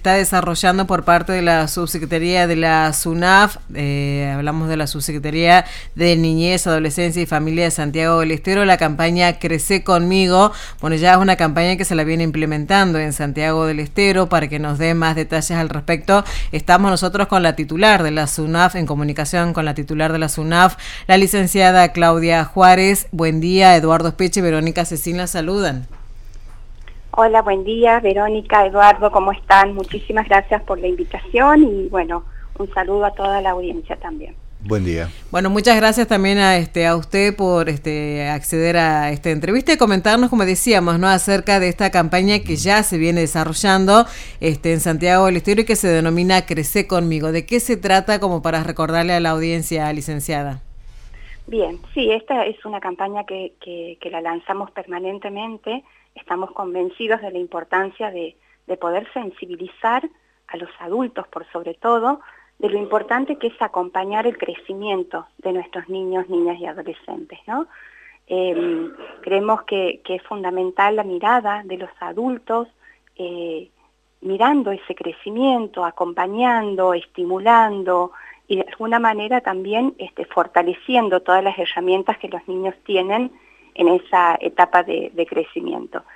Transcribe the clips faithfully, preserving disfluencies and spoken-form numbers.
está desarrollando por parte de la Subsecretaría de la SUNAF, eh, hablamos de la Subsecretaría de Niñez, Adolescencia y Familia de Santiago del Estero, la campaña Crece Conmigo. Bueno, ya es una campaña que se la viene implementando en Santiago del Estero. Para que nos dé más detalles al respecto, estamos nosotros con la titular de la SUNAF, en comunicación con la titular de la SUNAF, la licenciada Claudia Juárez. Buen día, Eduardo Speche y Verónica Cecín la saludan. Hola, buen día, Verónica, Eduardo, ¿cómo están? Muchísimas gracias por la invitación y bueno, un saludo a toda la audiencia también. Buen día. Bueno, muchas gracias también a este a usted por este acceder a esta entrevista y comentarnos, como decíamos, ¿no?, acerca de esta campaña que ya se viene desarrollando este en Santiago del Estero y que se denomina Crece Conmigo. ¿De qué se trata, como para recordarle a la audiencia, licenciada? Bien, sí, esta es una campaña que, que, que la lanzamos permanentemente. Estamos convencidos de la importancia de, de poder sensibilizar a los adultos, por sobre todo, de lo importante que es acompañar el crecimiento de nuestros niños, niñas y adolescentes, ¿no? Eh, creemos que, que es fundamental la mirada de los adultos, eh, mirando ese crecimiento, acompañando, estimulando y de alguna manera también este, fortaleciendo todas las herramientas que los niños tienen en esa etapa de, de crecimiento.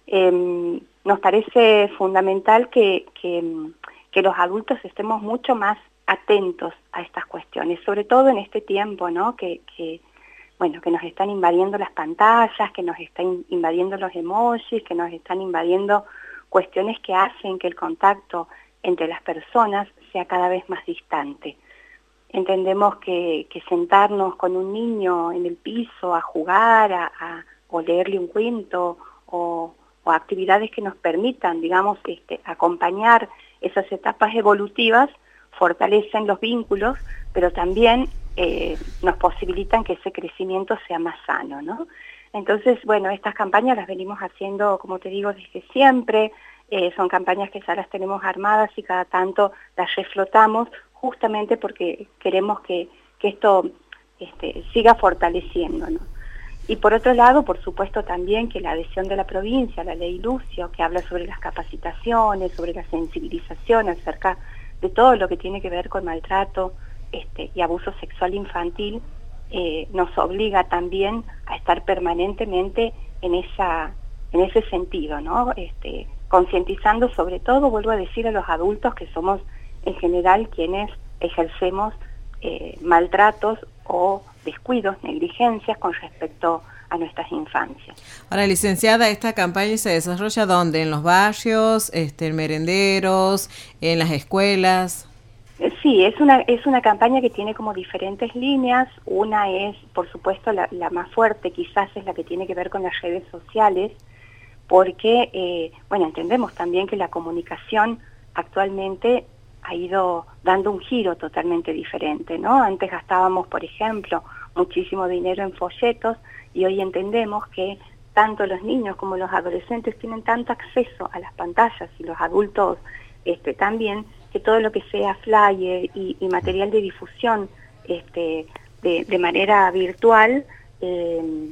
Eh, nos parece fundamental que, que, que los adultos estemos mucho más atentos a estas cuestiones, sobre todo en este tiempo, ¿no?, que, que, bueno, que nos están invadiendo las pantallas, que nos están invadiendo los emojis, que nos están invadiendo cuestiones que hacen que el contacto entre las personas sea cada vez más distante. Entendemos que, que sentarnos con un niño en el piso a jugar, a, a, o leerle un cuento, o, o actividades que nos permitan, digamos, este, acompañar esas etapas evolutivas, fortalecen los vínculos, pero también eh, nos posibilitan que ese crecimiento sea más sano, ¿no? Entonces, bueno, estas campañas las venimos haciendo, como te digo, desde siempre. Eh, son campañas que ya las tenemos armadas y cada tanto las reflotamos, justamente porque queremos que, que esto este, siga fortaleciendo, ¿no? Y por otro lado, por supuesto también que la adhesión de la provincia, la ley Lucio, que habla sobre las capacitaciones, sobre la sensibilización acerca de todo lo que tiene que ver con maltrato este, y abuso sexual infantil, eh, nos obliga también a estar permanentemente en, esa, en ese sentido, ¿no? Este, concientizando sobre todo, vuelvo a decir, a los adultos que somos en general quienes ejercemos eh, maltratos o descuidos, negligencias con respecto a nuestras infancias. Ahora, licenciada, ¿esta campaña se desarrolla dónde? ¿En los barrios, este, en merenderos, en las escuelas? Sí, es una, es una campaña que tiene como diferentes líneas. Una es, por supuesto, la, la más fuerte, quizás es la que tiene que ver con las redes sociales, porque, eh, bueno, entendemos también que la comunicación actualmente ha ido dando un giro totalmente diferente, ¿no? Antes gastábamos, por ejemplo, muchísimo dinero en folletos y hoy entendemos que tanto los niños como los adolescentes tienen tanto acceso a las pantallas y los adultos este, también, que todo lo que sea flyer y, y material de difusión este, de, de manera virtual eh,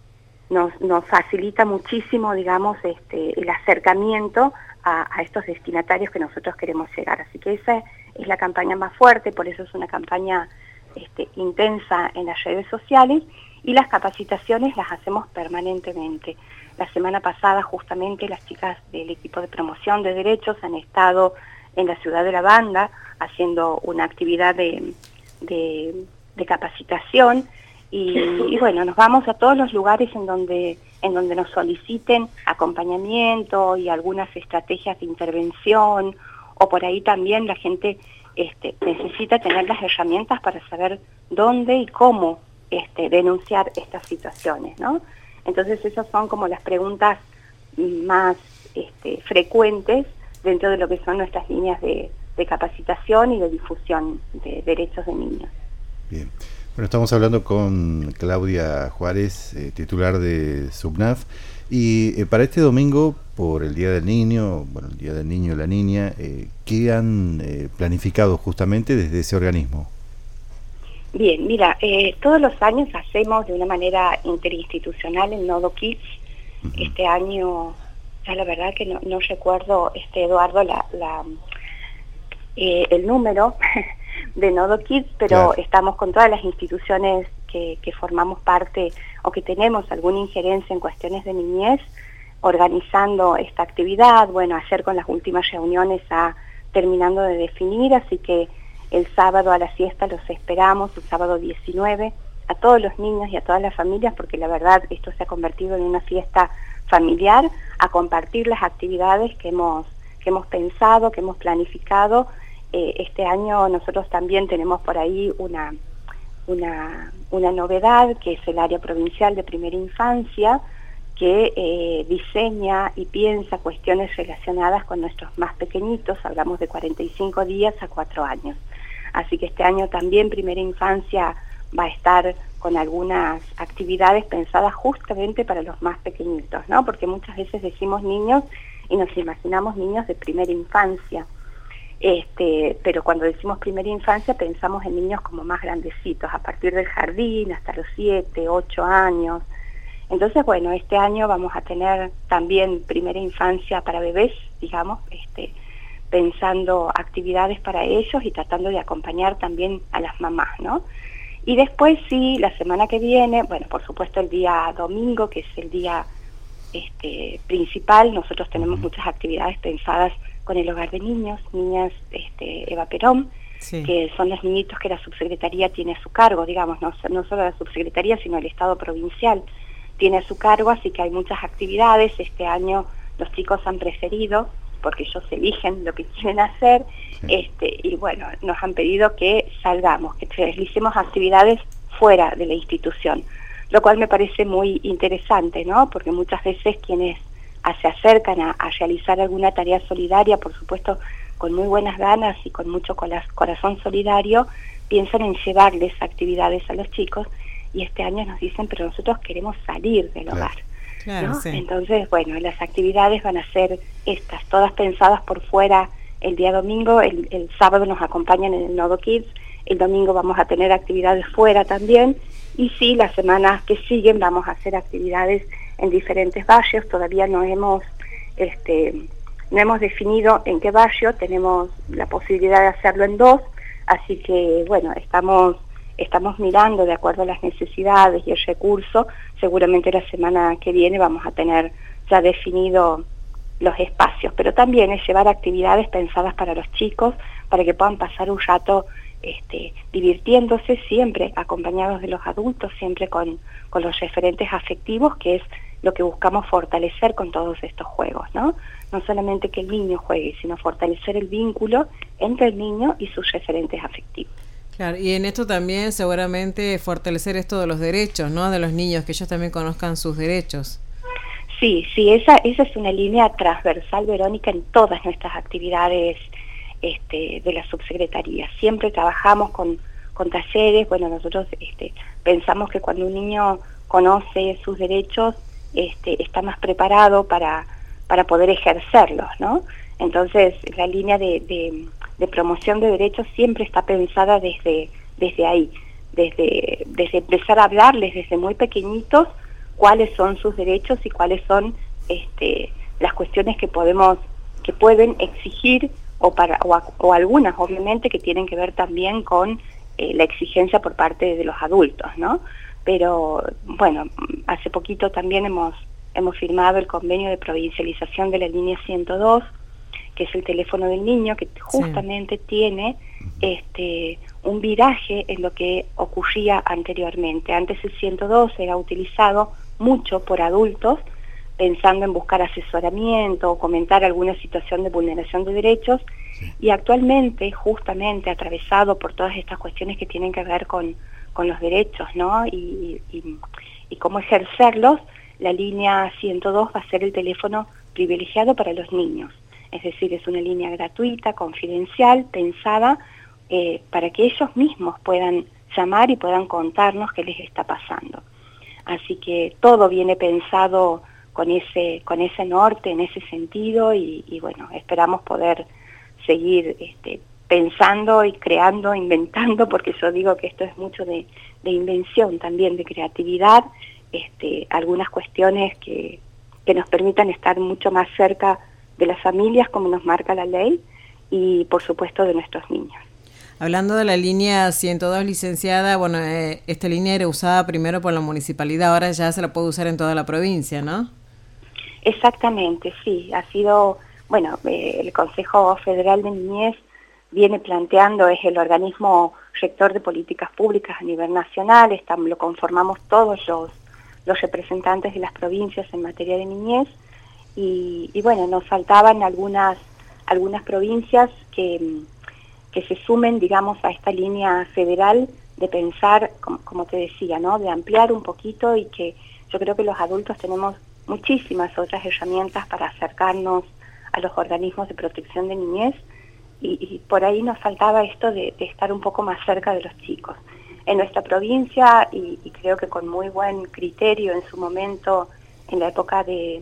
nos, nos facilita muchísimo, digamos, este, el acercamiento A, a estos destinatarios que nosotros queremos llegar. Así que esa es la campaña más fuerte, por eso es una campaña este, intensa en las redes sociales, y las capacitaciones las hacemos permanentemente. La semana pasada justamente las chicas del equipo de promoción de derechos han estado en la ciudad de La Banda haciendo una actividad de, de, de capacitación y, y bueno, nos vamos a todos los lugares en donde en donde nos soliciten acompañamiento y algunas estrategias de intervención, o por ahí también la gente este, necesita tener las herramientas para saber dónde y cómo este, denunciar estas situaciones, ¿no? Entonces esas son como las preguntas más este, frecuentes dentro de lo que son nuestras líneas de, de capacitación y de difusión de derechos de niños. Bien. Bueno, estamos hablando con Claudia Juárez, eh, titular de SUNAF, y eh, para este domingo, por el Día del Niño, bueno, el Día del Niño y la Niña, eh, ¿qué han eh, planificado justamente desde ese organismo? Bien, mira, eh, todos los años hacemos de una manera interinstitucional el Nodo Kids. Uh-huh. Este año Ya la verdad que no, no recuerdo, este Eduardo, la, la eh, el número de Nodo Kids, pero claro, estamos con todas las instituciones que, que formamos parte o que tenemos alguna injerencia en cuestiones de niñez, organizando esta actividad. Bueno, ayer con las últimas reuniones a, terminando de definir, así que el sábado a la siesta los esperamos, el sábado diecinueve, a todos los niños y a todas las familias, porque la verdad esto se ha convertido en una fiesta familiar, a compartir las actividades que hemos, que hemos pensado, que hemos planificado. Eh, este año nosotros también tenemos por ahí una, una, una novedad, que es el área provincial de primera infancia, que eh, diseña y piensa cuestiones relacionadas con nuestros más pequeñitos, hablamos de cuarenta y cinco días a cuatro años. Así que este año también primera infancia va a estar con algunas actividades pensadas justamente para los más pequeñitos, ¿no? Porque muchas veces decimos niños y nos imaginamos niños de primera infancia, este, pero cuando decimos primera infancia pensamos en niños como más grandecitos, a partir del jardín hasta los siete, ocho años. Entonces, bueno, este año vamos a tener también primera infancia para bebés, digamos, este, pensando actividades para ellos y tratando de acompañar también a las mamás, ¿no? Y después sí, la semana que viene, bueno, por supuesto el día domingo, que es el día este, principal, nosotros tenemos muchas actividades pensadas con el hogar de niños, niñas este, Eva Perón, sí, que son los niñitos que la subsecretaría tiene a su cargo, digamos, no, no solo la subsecretaría, sino el Estado provincial tiene a su cargo, así que hay muchas actividades. Este año los chicos han preferido, porque ellos eligen lo que quieren hacer, sí, este, y bueno, nos han pedido que salgamos, que realicemos actividades fuera de la institución, lo cual me parece muy interesante, ¿no? Porque muchas veces quienes se acercan a, a realizar alguna tarea solidaria, por supuesto con muy buenas ganas y con mucho corazón solidario, piensan en llevarles actividades a los chicos, y este año nos dicen, pero nosotros queremos salir del claro. hogar. Claro, ¿no? Sí. Entonces, bueno, las actividades van a ser estas, todas pensadas por fuera el día domingo, el, el sábado nos acompañan en el Nodo Kids, el domingo vamos a tener actividades fuera también, y sí, las semanas que siguen vamos a hacer actividades en diferentes barrios. Todavía no hemos, este, no hemos definido en qué barrio, tenemos la posibilidad de hacerlo en dos, así que bueno, estamos... Estamos mirando de acuerdo a las necesidades y el recurso. Seguramente la semana que viene vamos a tener ya definido los espacios, pero también es llevar actividades pensadas para los chicos, para que puedan pasar un rato este, divirtiéndose, siempre acompañados de los adultos, siempre con, con los referentes afectivos, que es lo que buscamos fortalecer con todos estos juegos, ¿no? No solamente que el niño juegue, sino fortalecer el vínculo entre el niño y sus referentes afectivos. Claro, y en esto también seguramente fortalecer esto de los derechos, ¿no? De los niños, que ellos también conozcan sus derechos. Sí, sí, esa, esa es una línea transversal, Verónica, en todas nuestras actividades este, de la subsecretaría. Siempre trabajamos con, con talleres. Bueno, nosotros este, pensamos que cuando un niño conoce sus derechos, este, está más preparado para, para poder ejercerlos, ¿no? Entonces, la línea de... de de promoción de derechos siempre está pensada desde, desde ahí, desde, desde empezar a hablarles desde muy pequeñitos cuáles son sus derechos y cuáles son este, las cuestiones que podemos, que pueden exigir, o, para, o, a, o algunas obviamente que tienen que ver también con eh, la exigencia por parte de los adultos, ¿no? Pero bueno, hace poquito también hemos, hemos firmado el convenio de provincialización de la línea ciento dos, que es el teléfono del niño, que justamente sí. tiene este, un viraje en lo que ocurría anteriormente. Antes el ciento dos era utilizado mucho por adultos, pensando en buscar asesoramiento o comentar alguna situación de vulneración de derechos, sí. y actualmente, justamente atravesado por todas estas cuestiones que tienen que ver con, con los derechos, ¿no? Y, y, y cómo ejercerlos, la línea ciento dos va a ser el teléfono privilegiado para los niños. Es decir, es una línea gratuita, confidencial, pensada eh, para que ellos mismos puedan llamar y puedan contarnos qué les está pasando. Así que todo viene pensado con ese, con ese norte, en ese sentido, y, y bueno, esperamos poder seguir este, pensando y creando, inventando, porque yo digo que esto es mucho de, de invención también, de creatividad, este, algunas cuestiones que... que nos permitan estar mucho más cerca de las familias, como nos marca la ley, y por supuesto de nuestros niños. Hablando de la línea ciento dos, licenciada, bueno, eh, esta línea era usada primero por la municipalidad, ahora ya se la puede usar en toda la provincia, ¿no? Exactamente, sí, ha sido, bueno, eh, el Consejo Federal de Niñez viene planteando, es el organismo rector de políticas públicas a nivel nacional, estamos, lo conformamos todos los, los representantes de las provincias en materia de niñez, y, y bueno, nos faltaban algunas, algunas provincias que, que se sumen, digamos, a esta línea federal de pensar, como, como te decía, ¿no?, de ampliar un poquito, y que yo creo que los adultos tenemos muchísimas otras herramientas para acercarnos a los organismos de protección de niñez, y, y por ahí nos faltaba esto de, de estar un poco más cerca de los chicos. En nuestra provincia, y, y creo que con muy buen criterio en su momento, en la época de,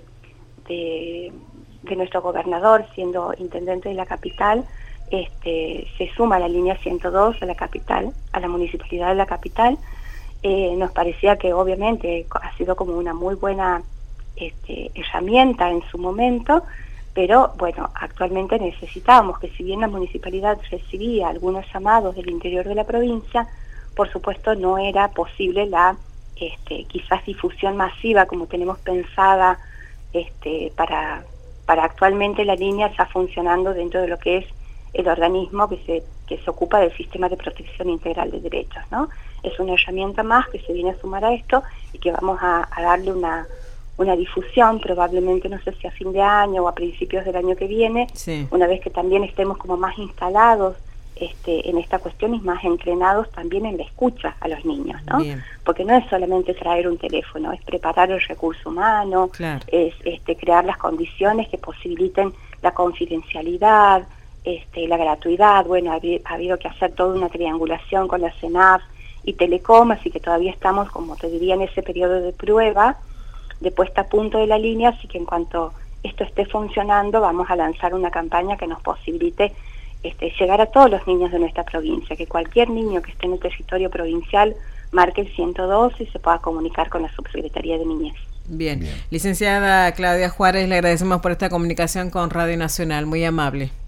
de, de nuestro gobernador siendo intendente de la capital, este, se suma la línea ciento dos a la capital, a la municipalidad de la capital. Eh, nos parecía que obviamente ha sido como una muy buena Este, herramienta en su momento, pero bueno, actualmente necesitábamos que, si bien la municipalidad recibía algunos llamados del interior de la provincia, por supuesto no era posible la este, quizás difusión masiva como tenemos pensada este, para, para actualmente la línea está funcionando dentro de lo que es el organismo que se, que se ocupa del sistema de protección integral de derechos, ¿no? Es una herramienta más que se viene a sumar a esto y que vamos a, a darle una una difusión, probablemente no sé si a fin de año o a principios del año que viene, sí. Una vez que también estemos como más instalados este, en esta cuestión y más entrenados también en la escucha a los niños, ¿no? Bien. Porque no es solamente traer un teléfono, es preparar el recurso humano, claro. es este, crear las condiciones que posibiliten la confidencialidad, este, la gratuidad. Bueno, ha, ha habido que hacer toda una triangulación con la CENAF y Telecom, así que todavía estamos, como te diría, en ese periodo de prueba, de puesta a punto de la línea, así que en cuanto esto esté funcionando vamos a lanzar una campaña que nos posibilite este, llegar a todos los niños de nuestra provincia, que cualquier niño que esté en el territorio provincial marque el ciento dos y se pueda comunicar con la Subsecretaría de Niñez. Bien. Bien. Licenciada Claudia Juárez, le agradecemos por esta comunicación con Radio Nacional, muy amable.